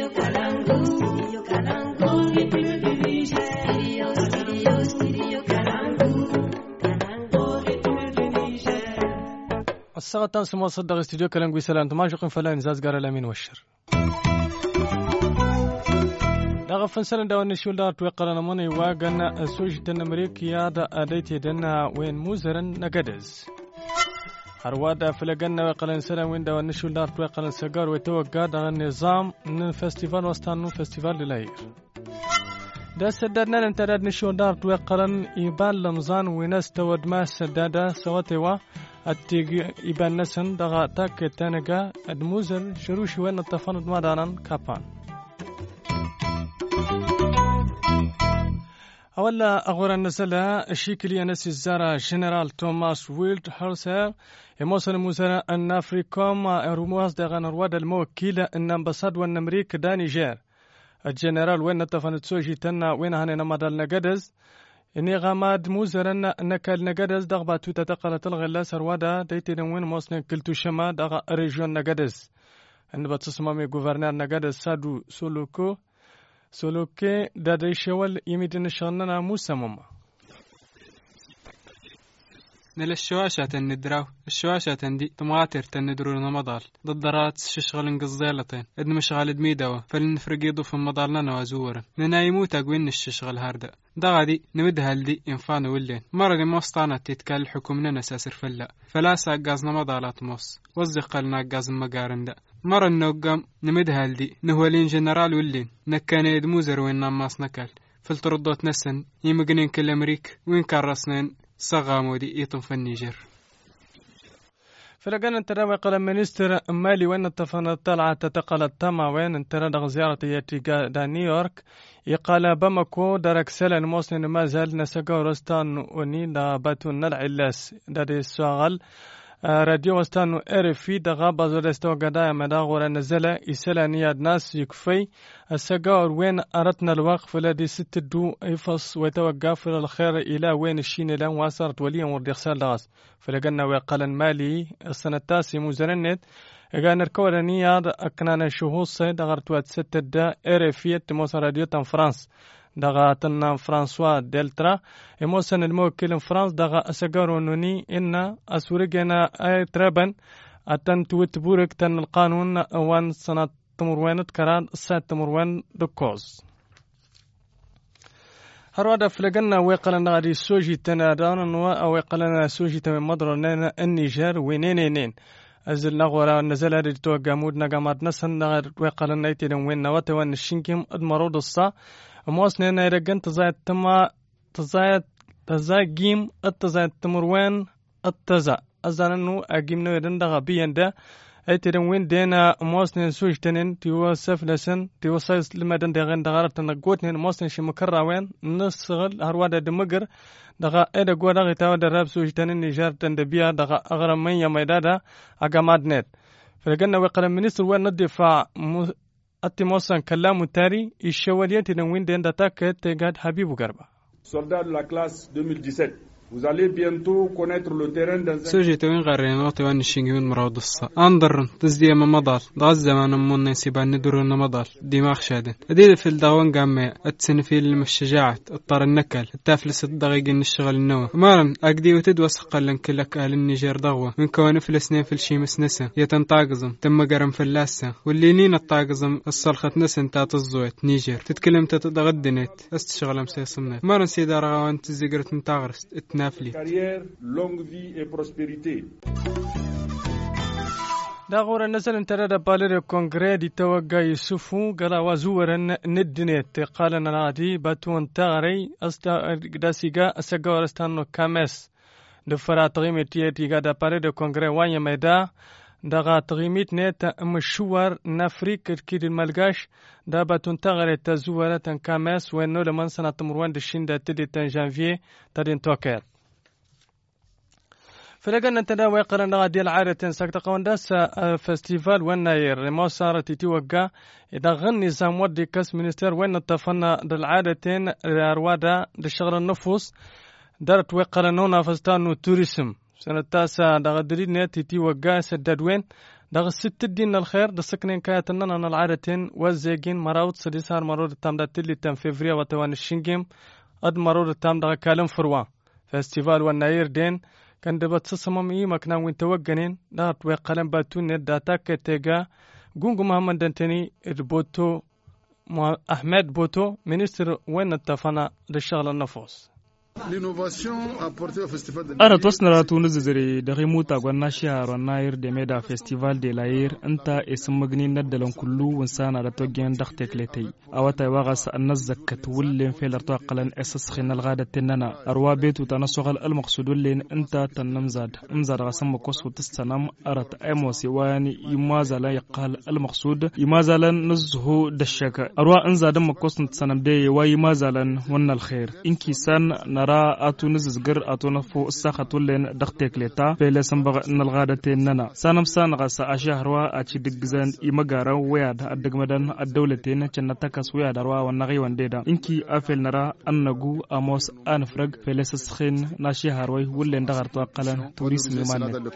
الساعة سمو صدق استوديو كلام سلام تماشق فلان زاز قال الأمين والشر دغفن سلام داون الشولدار توقلنا مني واجنا سوجة أمريكا دا أديتي دنا وين موزرن نجدز هرواد فلقنا وقلنا سلام وين داون الشولدار توقلنا سجار وتوقع دا النظام من فستيفال وستانو فستيفال للاير دا سددنا نتردد نشولدار توقلنا يبان لمزان وناس تود ما سددا سواتوا التيجي يبان نسن دغا تاك تانجا الموزر شروش وين التفاند مادانا كابان أولا أغور النسلة الشيكلية نسي الزارة جنرال توماس ويلد هارسر يموصل الموزر أن أفريكوم رمواز دغا نرواد الموكيلة أن أمبساد وأن أمريكا دا نيجير الجنرال وين التفاند سوجي تنا وين هانينا مدال نقدز إني غاماد موزرن نكال نجدز دغبا توتا تقلت الغلا سروادا ديتين وين موسن كلتو شما دغ ريجون نجدز إن بتصممي غوفرنر نجدز سادو سولوكي دادي شوال يميدن شغلنا موسى ماما نل الشواشة الندراو الشواشة دي طماطر تندرو نمضال ضدرات شغل قزالتين ادن مشغال دميدوا فلنفرقيضو في مضالنا نوازورا ننايموت اقوين الشغل هاردا دغادي نمدها لدي انفان ولين مرق موسطانا تتكال حكومنا نساسر فلا ساقاز نمضالات موس وزق لنا قاز مقارن دا مرة النوقام نمدها لدي نهولين جنرال ولين نكان يدموزر وين نماس نكال فلتردوت نسن يمقنين كل امريك وين كان راسنين صغامودي يطم في النيجر فلقنا انترى قال منستر مالي وين التفنى طلعة تتقل تما وين انترى دغ زيارة ياتي دا نيويورك يقال بمكو درك سلن موسن ما زال نسقو رستان وني دا باتون العلاس دا دي السواغل راديو وستانو ارفي دغا بازورستو غدا مدا غور نزله يسلانياد ناس يكفي السجار وين اردنا الوقف الذي ست دو يفص ويتوقف الخير الى وين الشين لان وصلت وليا وردخسال داس فلقنا وقال مالي السنه التاسع مزرنت كان الكورنيا اكنان شهوص دغرت وات ست دا ارفي تموس راديو تن فرانس دغا تنا فرانسوا دلترا يموسن الموكل فرانس دغا اسجارو نوني ان اسورجنا اي تربن اتن توت بورك تن القانون وان سنه تمروان كران سات تمروان دكوز هرودا فلقنا ويقلنا غادي سوجي تنادان ويقلنا سوجي تم مدرنا النيجر وينين أزل نغورا نزل هذه توقامود نقامات نسن نغر ويقلنا يتين وين نوات وين الشنكم ادمرود الصا موسنا نيرجن تزايد جيم التزايد تمروان التزا أزانو أجيم نويدن دغا بيندا أيتين وين دينا موسنا سوج تنين توصف لسن توصف لمدن دغن دغارة تنقوتن موسنا شي مكرا وين نسغل هروادا دمجر دغا إذا قودا غيتاو دراب سوج تنين نيجار تندبيا دغا أغرم من يميدادا أقامات نت فلقنا وقال منيستر وين الدفاع أتموسن كلام تاري الشواليات نوين دين داتاك تجاد حبيب غربا. Soldats de la classe 2017. Vous allez bientôt connaître le terrain dans un... سوجي توين غرينوتي وان الشينجون مراد الصا أندر تزدي ما مضال ضاز زمان من نسيب عن ندور مضال دماغ شادن أدير في الدوان قام التسنفيل المشجعة الطار النكل التافلس الدقيق الشغل النوى مارن أقدي وتدوس قلن كلك أهل النيجر ضغوة من كون فلسنين في الشيمس نسا يتنطاقزم تم قرم في اللاسة واللي نين الطاقزم الصرخة نسن تات الزويت نيجر تتكلم تتغدنت استشغل مسيصمنت مارن سيدار غوان تزيقرت نتاغرست carrière, longue vie et prospérité. داغور النزل انترى بالير كونغري دي توقع يسوفو قال وزورا ندنيت قال نادي باتون تغري داسيغا اسغور استانو كامس دفرا تغيمتي تيغا دا بالير كونغري وانيا ميدا دغا تغيميت نت مشوار نافريك كيد الملغاش دا باتون تغري تزورا تن كامس وينو لمن سنه تمروان دشين دا تدي تن جانفي تدين توكيت فلقنا نتناوي قرنا غادي العادة سكت قونداس فستيفال والناير ما صارت تتوقع إذا غني نظام ودي كاس منستر وين اتفقنا العادتين روادا لشغل النفوس دارت وقرنونا فستانو توريسم سنة تاسع دغدري نت تتوقع سدد وين دغ الست الدين الخير دسكنين كايتنا أنا العادتين والزيجين مراود سديسار مرود التام داتلي تام فيفريا وتوان الشنجيم أد مرود التام دغ كالم فروا فستيفال والناير دين كان دبت سسمم إيه مكنا وين توجنين دارت وقلم باتون داتاك تيجا جونجو محمد دنتني بوتو أحمد بوتو منستر وين التفنا للشغل النفوس أرى تصنع تونس زري دغيموتا غناشيا رناير دميدا فيستيفال دي لاير أنت اسم مجنين ندلون كلو وإنسان على توجين دختك لتي أوتا واغس النزكت ولين في الارتقلن أساس خين الغادة تننا أروا بيت وتنصغل المقصود ولين أنت تنمزاد أمزاد غسم قص وتستنم أرت أموسي واني يمازا لا يقال المقصود يمازا لن نزهو دشك أروا أنزاد مقص نتسنم دي ويمازا لن ون الخير إنكي سان نرى أتو نززجر أتو نفو الساخة لين دختك لتا في لسنبغ نلغادة ننا سانم سان غسا أشهروا أتشي دقزان إمغارا وياد الدقمدان الدولتين جنتاكس وياد روا ونغي وانديدا إنكي أفل نرى أنغو أموس أنفرق في لسسخين ناشي هاروي ولين دغرتوا قلن توريسم يمان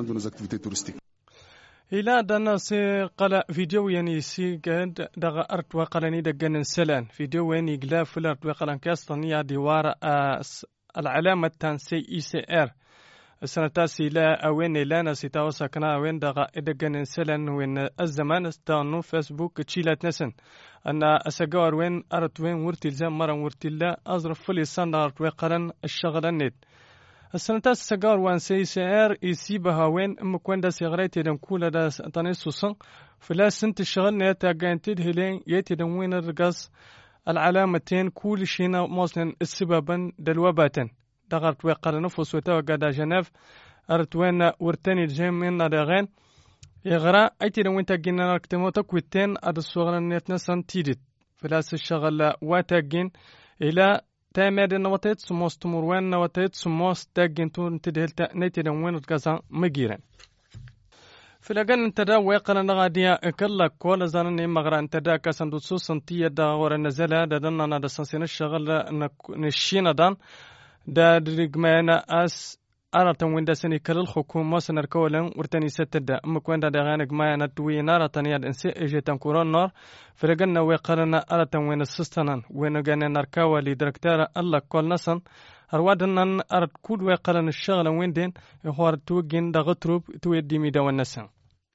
إلى دنا قال فيديو يعني قد دغ أرت وقلني دجن سلان فيديو يعني غلاف الأرت وقلن كاستنيا دوار العلامة تان سي ار السنة تاسي لا أوين لا نسيتاو سكنا وين دغ دجن سلان وين الزمان استانو فيسبوك تشيلات نسن أن أسجار وين أرت وين ورتي الزام مرة ورتي لا أزرف فلي صندرت وقلن الشغل النت السنة سجار وان سي ار يسيبها وين كون دا سيغريتي دم كولا دا تانيسو سن فلا سنت الشغل نيتا جانتيد هلين يتي دم وين الرقص العلامتين كل شينا موصلن السببا دلوباتن دغرت وقال نفس وتوقع جنيف أرت وين ورتني الجيم من داغين يغرا ايتي دم وين تاجينا نكتمو تكويتين اد الصغر نيتنا سن تيدت فلا الشغل واتاجين الى تامد نواتيت سموس تمروان نواتيت سموس تاجنتون تدهلتا نيتي دموين وتكاسا مجيرا فلقن انتدا ويقنا نغاديا كلا كل زانني مغرا انتدا كاسندو سنتيا دا ورا نزلا دا دنا دا سنسين الشغل نشينا دان دا درجمانا اس أرتم وين دسني كل الحكومة سنركولن ورتني ستدا مكوين دا غانق ما نتوي نار تانية إنسي إجتام كورون نار فرجنا وقرنا أرتم وين السستنان وين جانا نركوا لدركتار الله كل نسن أروادنا أرد كود وقرنا الشغل وين دين يخوار توجين دا غتروب تويدي ميدا والنسن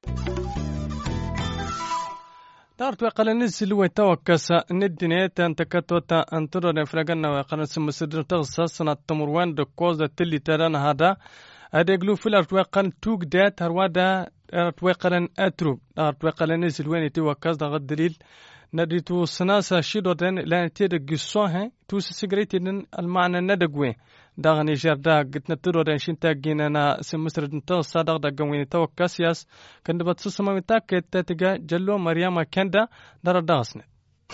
دارت وقال نزل وتوكس ندنيت أنت كتوتا أنتظر نفرجنا وقال سمسدر تغصص سنة تمروان دكوز التلي تران هذا أدقلو في الأرض وقال توك دات هروادا أرض وقال أتروب دارت وقال نزل وين توكس ده الدليل نديتو سناسة شيدودن لا تيد قصوها توس سجريتين المعنى ندقوي داغني جردا قتنا تدودن شنتا جينا سمسر تغصص ده قوين توكس ياس كنت بتصمم تاك تتجا جلو مريم كندا دار داغسنت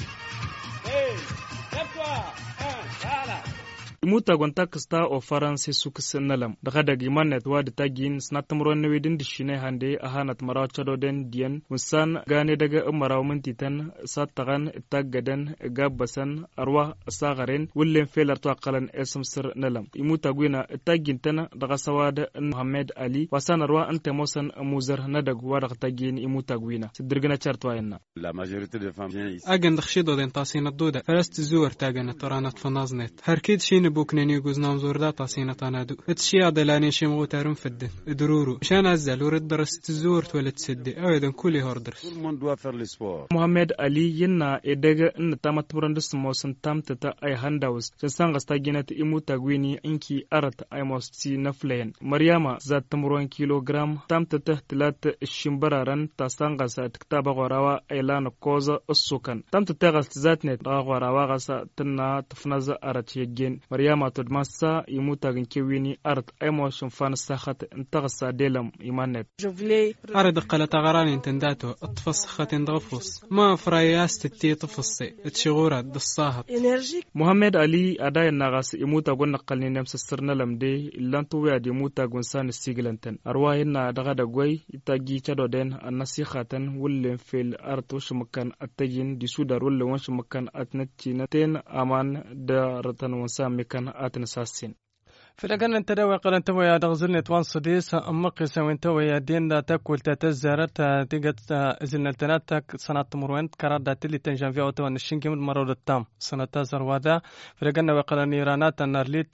imuta gwanta kasta o faransi sukis nalam daga dagi manet wad tagin snatmron wedin dishine hande ahanat maraw chadoden dien musan gane daga maraw mintitan satagan tagaden gabasan arwa sagaren wullen felar to qalan esmsir nalam imuta gwina tagin tan daga sawad muhammad ali wasan arwa ante mosan muzar nadag wad tagin imuta gwina sidirgna chartwayna la majorité des femmes agan dakhshido den tasina duda first zuur tagana taranat fanaznet harkid shin بوكنني يجوز نامزور دا تاسينا تنادو اتشيا دلاني شمغو تارم فدن درورو مشان ازل ورد درست الزور تولد سدي اويدن كولي هوردرس محمد علي ينا ادغ ان تامت برندس موسن تامتتا اي هانداوس سانغ ستاجينت ايمو تاغويني انكي ارت اي موستي نفلين مريما ذات تمرون كيلوغرام تامتتا تلات الشمبرارن تاسانغ سات كتابه غراوا ايلان كوزا السكن تامتتا غست ذات نت غراوا غسا تنا تفنز ارت يجين مريم تدمسا يموتا كيويني أرد أيموشن فان ساخت انتغسا ديلم إيمانت أرد قلت غراني انتنداتو اتفسخت اندغفص ما فراياست التي تفصي اتشغورات دصاهت محمد علي أداي النغاس يموتا قلنا قلني نمس السرنا لمدي إلان توياد يموتا قنسان السيغلنتن أرواهنا دغادا قوي يتاقي چادو دين النسيخاتن ولن في الأرد وشمكان التجين دي سودار ولن وشمكان أتنتينتين أمان دارتن ونسام مكان آتن ساسين فلقنا انت دوا قال انت ويا دغزلنا توان صديس مقيسة وانت ويا دين دا تاكل تتزارت تيجت زلنا التناتك سنة مروان كرادة تلي تنجان فيها وتوان الشنكي من مرود التام سنة تازر وادا فلقنا وقال نيرانات النارليت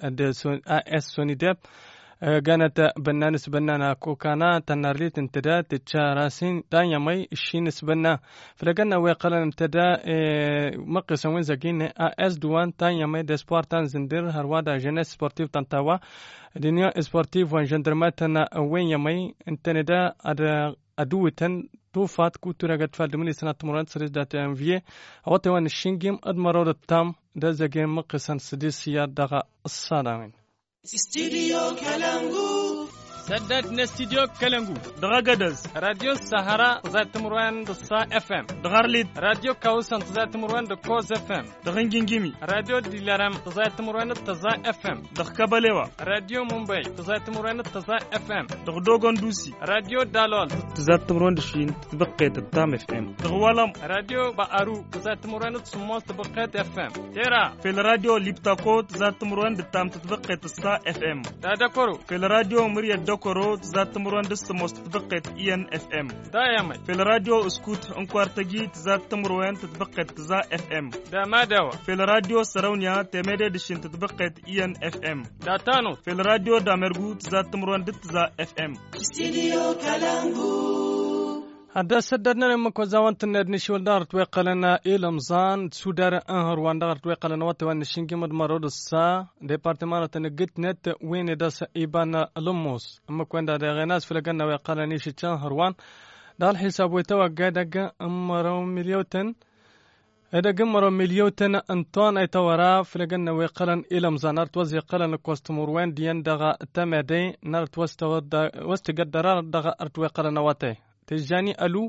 اس سوني ديب كانت بنانس بنانا كوكانا تنارليت انتدا تتشاراسين دا يمي الشينس بنا فلقنا ويقال انتدا مقيسة وين زاكين اس دوان تا يمي ديسبوار تنزندر هروادا جنس سبورتيف تنتاوا دنيا سبورتيف وان جندرماتنا وين يمي انتندا أدوتن توفات كوتورا قد فالدمني سنة مرات سريس دات انفيه اوتوان الشنجيم ادمرود التام دا زاكين مقيسان سديسيا دغا الصادامين استديو كالانغو سدد نستديو كالانغو دغاغدز راديو السهرة ذات مروان دصا اف ام دغارليد راديو كاوسان ذات مروان دكوز اف ام دغنجينجيمي راديو ديلارام ذات مروان تزا اف ام دغكبليوا راديو مومباي ذات مروان تزا اف ام دغدوغون دوسي راديو دالول ذات مروان دشين تبقيت التام اف ام دغوالم راديو بارو ذات مروان تسمول تبقيت اف ام تيرا في الراديو ليبتاكوت ذات مروان التام تبقيت السا اف ام دادكورو في الراديو مريا دوكورو ذات مروان دستموس تبقيت ان اف ام دايما في الراديو اسكوت انكوارتجي ذات مروان تبقيت زا اف ام دا ما دوا في الراديو سراونيا تميدي دشين تبقيت ان اف ام دا تانو في الراديو دامرغوت ذات مروان دت زا اف ام استديو كالانغو هذا سددنا لما كوزاوان تندني شول دار توقلنا إلمزان سودار أنهر واندار توقلنا وتوان الشنكي مدمرود السا ديبارتمان تنجت نت وين داس إبان لموس أما كون دا غناس فلقنا وقلني شتان هروان دال حساب وتوقع دقة أمرو مليوتن هذا جمرو مليوتن أنطان أيتورا فلقنا وقلن إلمزان نرت وزي قلن كوستمور وين ديان دغا تمادي نرت وستقدر دغا أرتوقلنا واتي تجاني ألو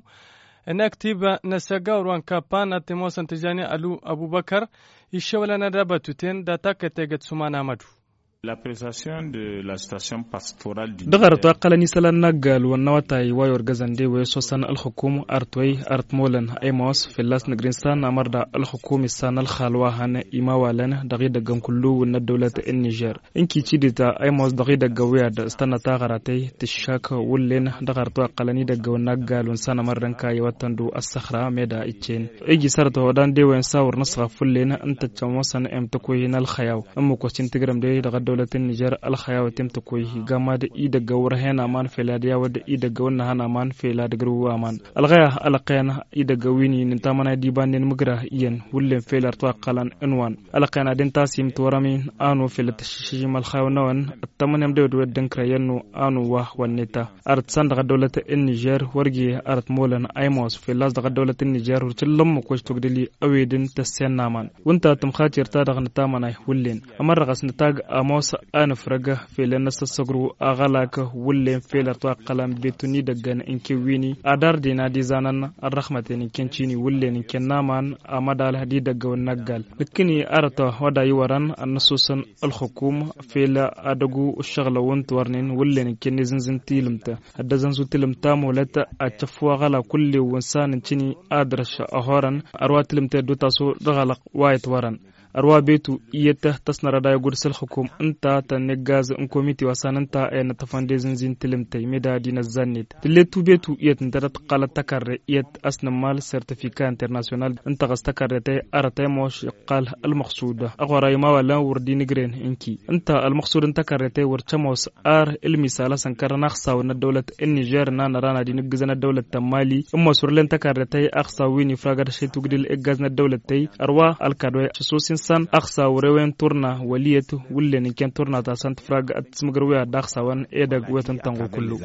نكتب نسجا وان كابان تيموسن تجاني ألو أبو بكر يشولنا دابتوتين داتاك تيجت سمانا مدو L'appréciation de la situation pastorale du دغر توقلني سلان نقل والنواتاي وايور غزندي ويسوسن الحكومة أرتوي أرتمولن أيموس في اللاس نغرينستان أمردا الحكومة السنة الخالواهن إماوالن دغي دغم كلو ون الدولة النيجر إنكي تشيدتا أيموس دغي دغوياد استنى تاغراتي تشاك ولين دغر توقلني دغو نقل ونسانا مرنكا يوتندو الصخرة ميدا إتشين إيجي سرت ودان دي وين ساور نصغ فلين أنت تشموسن أم تكوين الخياو أمو كوستين تغرم دي دغ دولة النيجر الخياو تمتكوي جامد إيد جور هنا مان في لاديا ود إيد جورنا هنا مان في لاد جروا مان الغاية القينا إيد جويني نتامنا ديبان المجرى ين ولين في الارتواقلن عنوان القينا دين تاسيم تورامين آنو في التشجيع الخياو نوان التمن يمدود ودن كريانو آنو واه والنتا أرد صندق دولة النيجر ورجي أرد مولن أيموس في لاصق دولة النيجر ورتلهم مكوش تقدلي أويدن تسين نامان وانت تمخاتير تادغ نتامنا ولين أمر غس نتاج أموس أنا فرجة في لناس الصغرو أغلاك ولين في لطاقلم بيتوني دجان إنكي ويني أدار دينا ديزانن الرحمة إنكي تشيني ولين إنكي نامان أمدال هدي دجون نقال لكني أرتا ودا يوران النصوصن الحكومة في لا أدجو الشغل وانتورنين ولين إنكي نزنزن تيلمته الدزنزو تيلمته مولتا أتفوا غلا كل وإنسان تشيني أدرش أهورن أروات تيلمته دوتاسو رغلق وايت ورن أروا بيتو إيته تصنع دا يقول الحكومة أنت تنجاز انكوميتي وسان أنت أن تفندزن زين تلمتي ميدا دين الزنيت تلتو بيتو إيت انترت قال تكرر إيت أسن مال سيرتيفيكا انترناسيونال أنت غس تكررتي أرتي موش قال المقصودة أغورا يما ولا وردي نجرين إنكي أنت المقصود أنت كررتي ورتشموس المثال سنكر نخصا ون الدولة النيجر نرانا دي نجزنا الدولة التمالي أما سورلين تكررتي أخصا ويني فراغر شي تقدل إجازنا الدولة تي أروا الكادوي شسوسين san aksa wurewen turna waliyatu wulleni ken turna ta sant frag at smagruwa daksa wan edag wetan tango kullu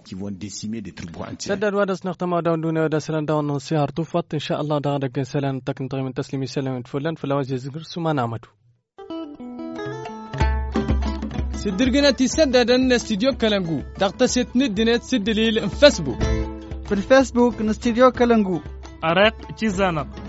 سدد ودس نختم دون دون ودسلان دون سهر طفت إن شاء الله دغدق سلام تكن طيب تسليمي سلام فلان فلواجه زغر سما نعمدو سدرجنا تسدد ان استديو كلانغو تغتسد ندنت سدليل فيسبوك في الفيسبوك نستديو كلانغو أرق تشيزانق